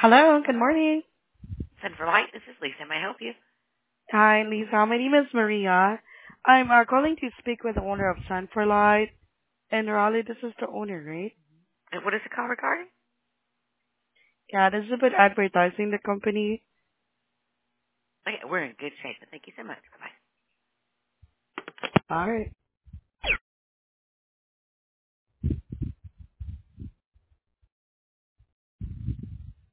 Hello, good morning. Sun for Light, this is Lisa. May I help you? Hi, Lisa. My name is Maria. I'm calling to speak with the owner of Sun for Light. And Raleigh, this is the owner, right? And what is the call regarding? Yeah, this is about advertising the company. Okay, we're in good shape. Thank you so much. Bye-bye. All right.